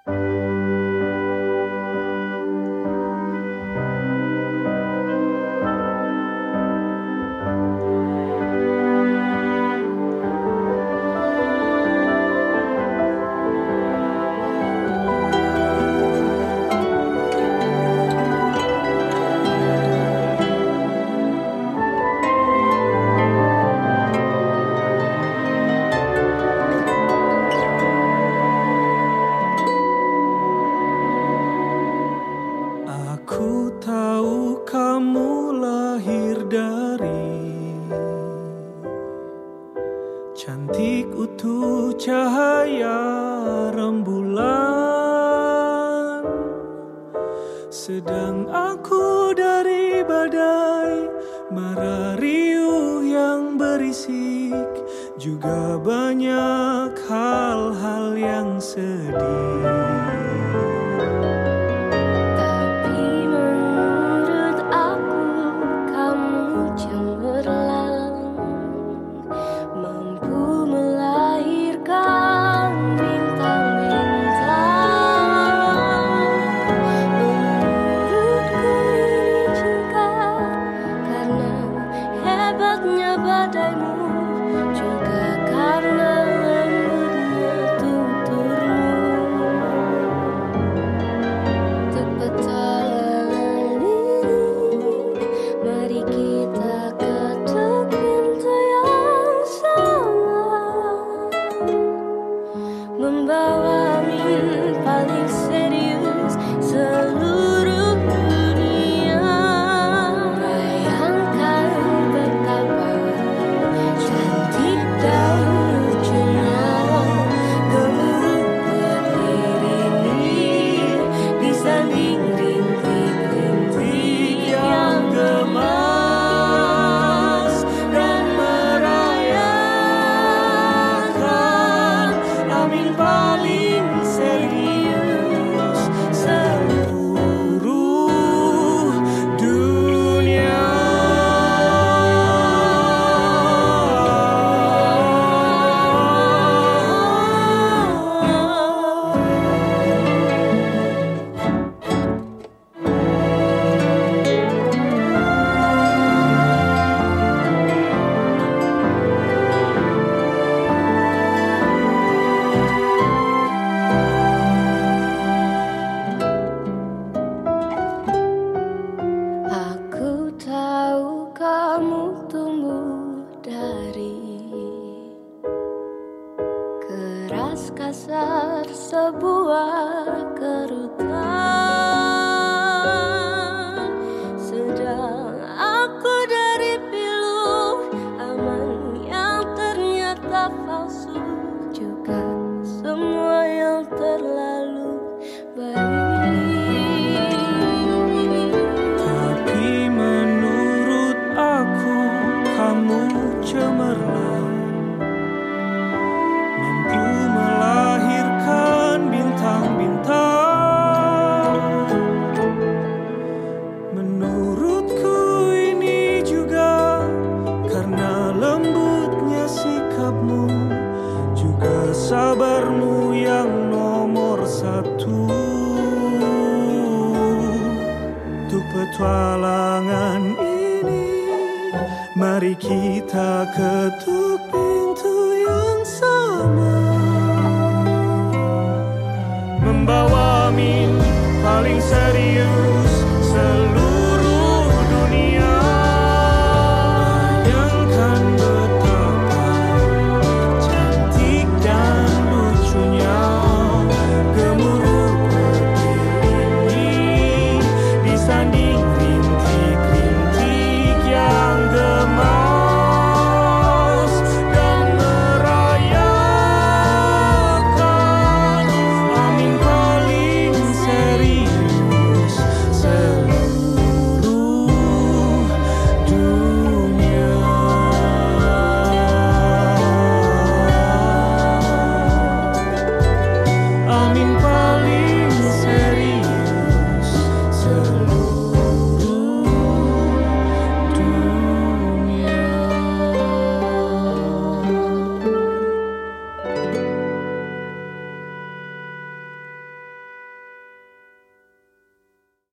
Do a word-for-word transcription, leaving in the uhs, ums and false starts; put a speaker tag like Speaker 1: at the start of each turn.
Speaker 1: Aku tahu kamu lahir dari cantik utuh cahaya rembulan, sedang aku dari badai mara riuh yang berisik, juga banyak hal-hal yang sedih.
Speaker 2: Badaimu juga karena lembutnya tuturmu, untuk petualangan ini mari kita ketuk pintu yang sama, membawa mimpi paling serius seluruh dunia. Bayangkan betapa cantik dan lucunya gemuruh petir ini disanding rintik-rintik yang gemas dan merayakan amin paling serius seluruh dunia. Aku tahu kamu tumbuh dari keras kasar sebuah kerutan, sedang aku dari pilu aman yang ternyata palsu, juga semua yang terlalu baik.
Speaker 1: Tapi menurut aku kamu cemerlang, mampu melahirkan bintang-bintang. Menurutku ini juga karena lembutnya sikapmu, juga sabarmu yang nomor satu. Untuk petualangan ini mari kita ketuk pintu yang sama, membawa mimpi paling serius